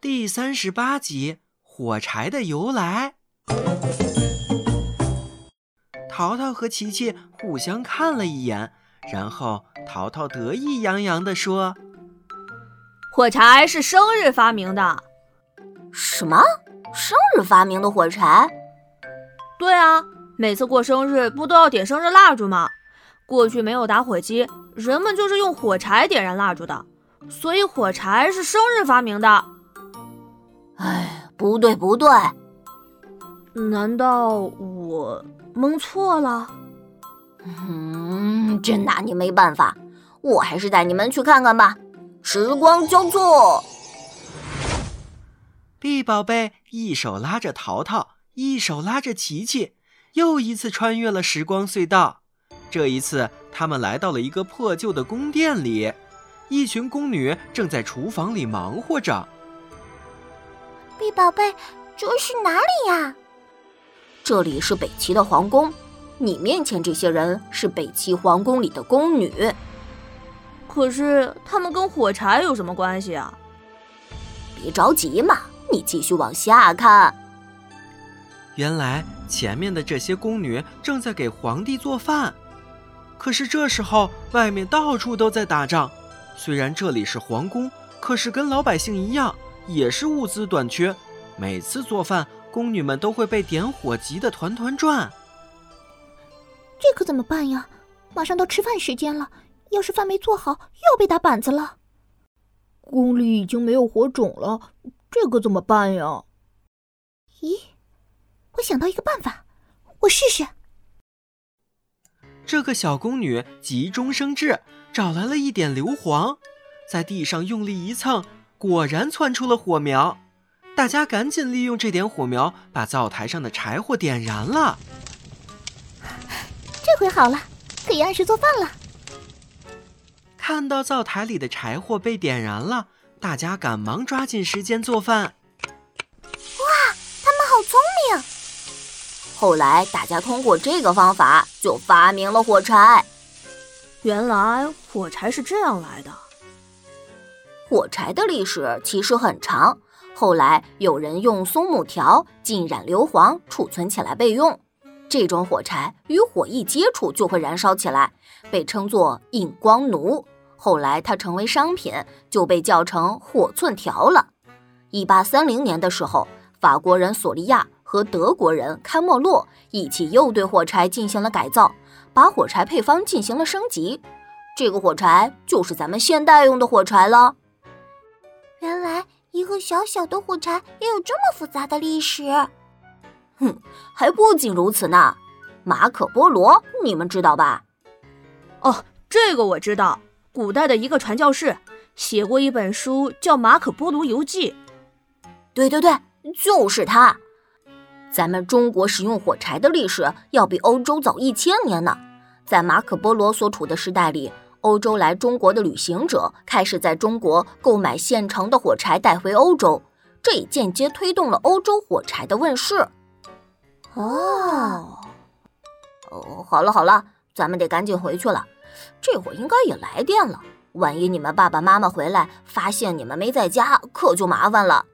第38集火柴的由来。淘淘和琪琪互相看了一眼，然后淘淘得意洋洋地说： 火柴是生日发明的。 什么？生日发明的火柴？ 对啊，每次过生日不都要点生日蜡烛吗？过去没有打火机，人们就是用火柴点燃蜡烛的，所以火柴是生日发明的。 哎，不对， 难道我蒙错了？ 真拿你没办法，我还是带你们去看看吧。时光交错， 丽宝贝一手拉着淘淘，一手拉着琪琪，又一次穿越了时光隧道。这一次他们来到了一个破旧的宫殿里，一群宫女正在厨房里忙活着。 丽宝贝，这是哪里呀？ 这里是北齐的皇宫，你面前这些人是北齐皇宫里的宫女。 可是他们跟火柴有什么关系啊？ 别着急嘛，你继续往下看。 原来前面的这些宫女正在给皇帝做饭，可是这时候外面到处都在打仗。虽然这里是皇宫，可是跟老百姓一样，也是物资短缺。每次做饭，宫女们都会被点火急得团团转。 这可怎么办呀？马上到吃饭时间了，要是饭没做好，又要被打板子了。 宫里已经没有火种了，这可怎么办呀？ 咦，我想到一个办法，我试试。 这个小宫女急中生智，找来了一点硫磺，在地上用力一蹭，果然窜出了火苗。大家赶紧利用这点火苗，把灶台上的柴火点燃了。 这回好了，可以按时做饭了。 看到灶台里的柴火被点燃了，大家赶忙抓紧时间做饭。 哇，他们好聪明！ 后来大家通过这个方法就发明了火柴。 原来火柴是这样来的。 火柴的历史其实很长，后来有人用松木条浸染硫磺储存起来备用。这种火柴与火一接触就会燃烧起来，被称作荧光炉。后来它成为商品，就被叫成火寸条了。1830年的时候，法国人索利亚和德国人开莫洛一起又对火柴进行了改造，把火柴配方进行了升级。这个火柴就是咱们现代用的火柴了。 原来一个小小的火柴也有这么复杂的历史。 还不仅如此呢。马可波罗你们知道吧？ 哦，这个我知道，古代的一个传教士写过一本书叫《马可波罗游记》。 对，就是他。咱们中国使用火柴的历史要比欧洲早1000年呢。在马可波罗所处的时代里，欧洲来中国的旅行者开始在中国购买现成的火柴带回欧洲，这也间接推动了欧洲火柴的问世。好了，咱们得赶紧回去了。这会儿应该也来电了，万一你们爸爸妈妈回来发现你们没在家，可就麻烦了。